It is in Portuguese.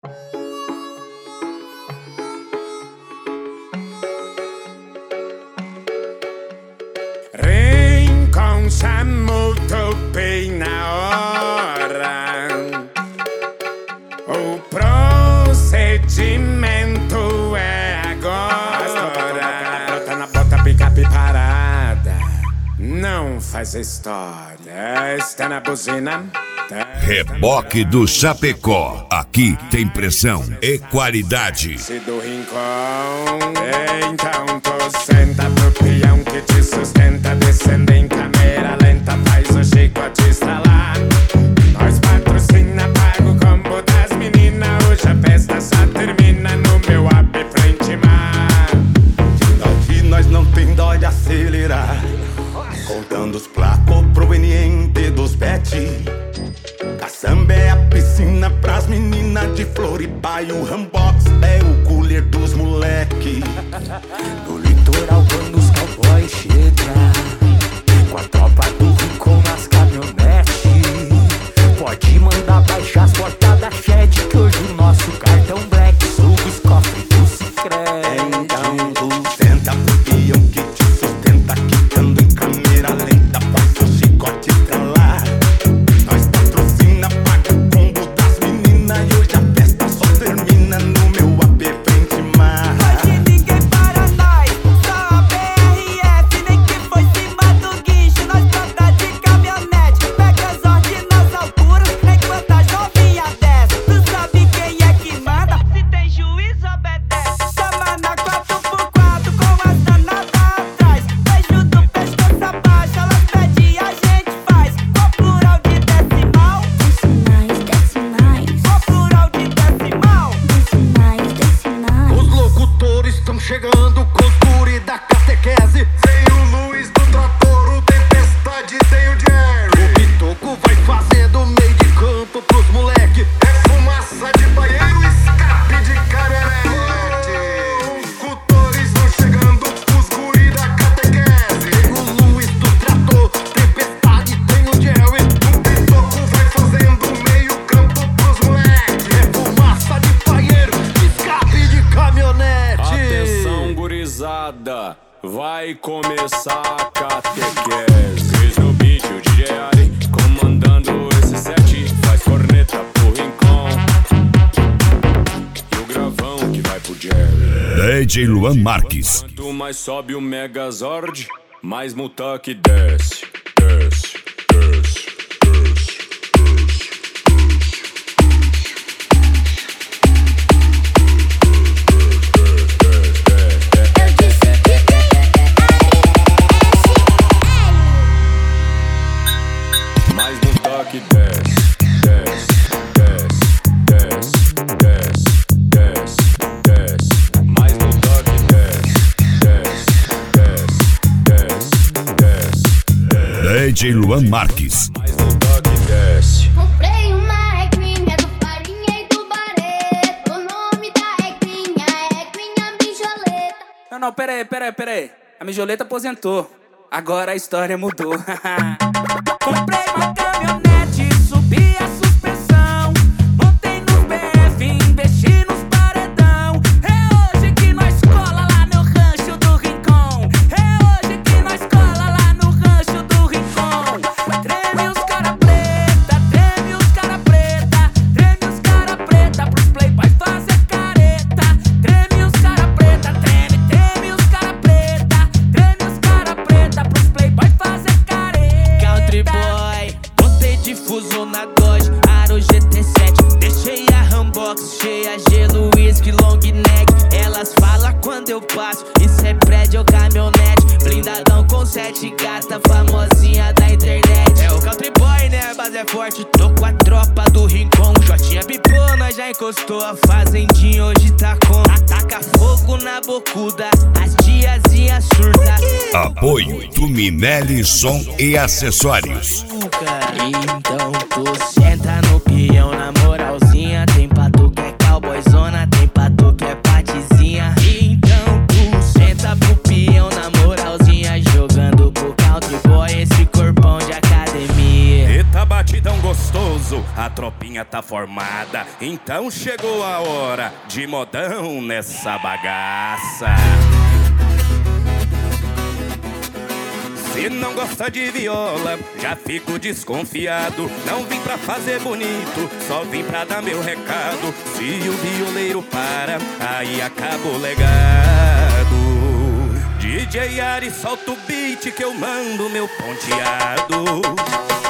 Rincon já muito bem na hora. O procedimento é agora. Bota na bota, picape parada. Não faz história, está na buzina. Reboque do Chapecó. Aqui tem pressão e qualidade. Se do Rincon, então tu senta pro peão que te sustenta. Descendo em câmera lenta, faz o chicote estralar. Nós patrocina, paga o combo das meninas. Hoje a festa só termina no meu AP Frente Mar. Aqui nós não tem dó de acelerar, contando os placos provenientes dos bet. Caçamba é a piscina pras meninas de Floripa e o Rambox é o cooler dos moleque. No litoral quando os cowboys chegam, com a tropa do Rincon nas caminhonetes, pode mandar baixar as portas da Shed, que hoje o nosso cartão black suga os cofres do Sicredi. Então tu senta pro peão que te sustenta, quicando em câmera lenta, faz o chicote pra lá. Nós patrocina, paga o combo das meninas e hoje a festa só termina no meu AP Frente Mar. Hoje ninguém para nós, só a BRF, nem que foi cima do guincho, nós planta de caminhonete, pega as ordens nas alturas, enquanto as novinhas desce. Tu sabe quem é que manda? Se tem juiz, obedece. Chama na 4x4 com as danadas atrás. Beijo do pescoço abaixo, elas pedem e a gente faz. Com plural de decimal, com plural de decimal. Os locutores estão chegando com os guri da catequese. Tem o Luiz do trator, o Tempestade, tem o Jerry. O Pitoco vai fazendo meio de campo pros moleque. É fumaça de banheiro, escape de caminhonete. Locutores estão chegando com os guri da catequese. Tem o Luiz do trator, Tempestade, tem o Jerry. O Pitoco vai fazendo meio campo pros moleque. É fumaça de banheiro, escape de caminhonete. Atenção, gurizada, vai começar a catequese. Cris no beat, o DJ Ari, comandando esse set. Faz corneta pro Rincon e o gravão que vai pro Jerry. DJ Luan Marques. Quanto mais sobe o Megazord, mais multa que desce, desce, desce, desce, desce. Mais multa que desce, desce, desce, desce, desce, desce, desce. Mais multa que desce, desce, desce, desce, desce. DJ Luan Marques. Mais multa que desce. Comprei uma equinha do Farinha e do Barreto. O nome da equinha é Equinha Mijoleta. Não, pera aí. A Mijoleta aposentou. Agora a história mudou. Comprei uma caminhonete, subi a suspensão, montei nos BF, investi nos paredão. É hoje que nós cola lá no rancho do Rincon. É hoje que nós cola lá no rancho do Rincon. Treme os cara preta, treme os cara preta, treme os cara preta pros playboys fazer careta. Treme os cara preta, treme os cara preta, treme os cara preta pros playboys fazer careta. Country boy, botei difuso na Dodge, Aro GT7, deixei a Rambox cheia, gelo, whisky, long neck. Elas falam quando eu passo, isso é prédio ou caminhonete, blindadão com 7 gata, famosinha da internet. É o country boy, né, a base é forte, tô com a tropa do Rincon. Jotinha bipou, nós já encostou, a fazendinha hoje tá com. Ataca fogo na bocuda, as tiazinhas surta. Apoio do Minelli Som e Acessórios. Então tu senta no peão na moralzinha. Tem pra tu que é cowboyzona, tem pra tu que é patizinha. Então tu senta pro peão na moralzinha, jogando pro country boy esse corpão de academia. Eita batidão gostoso, a tropinha tá tá formada, então chegou a hora de modão nessa bagaça. Se não gosta de viola, já fico desconfiado. Não vim pra fazer bonito, só vim pra dar meu recado. Se o violeiro para, aí acaba o legado. DJ Ari, solta o beat que eu mando meu ponteado.